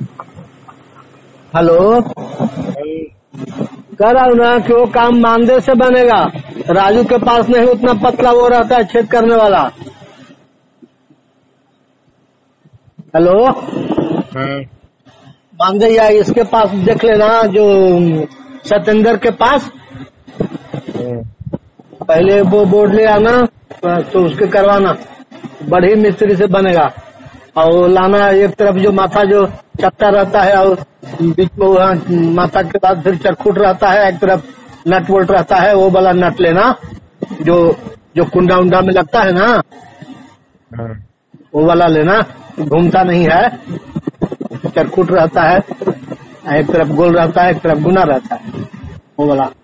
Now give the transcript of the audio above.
Hello, कह रहा हूँ ना कि वो काम मानदेय से बनेगा। राजू के पास नहीं उतना पतला वो रहता है छेद करने वाला। हेलो, मानदेय या इसके पास देख लेना, जो सतेंद्र के पास। पहले वो बोर्ड ले आना तो उसके करवाना, बड़ी मिस्त्री से बनेगा। और लाना एक तरफ जो माथा जो चपटा रहता है और बीच में वहाँ माथा के बाद फिर चरखुट रहता है, एक तरफ नट बोल्ट रहता है, वो वाला नट लेना जो जो कुंडा उंडा में लगता है ना, वो वाला लेना। घूमता नहीं है, चरखुट रहता है, एक तरफ गोल रहता है, एक तरफ गुना रहता है, वो वाला।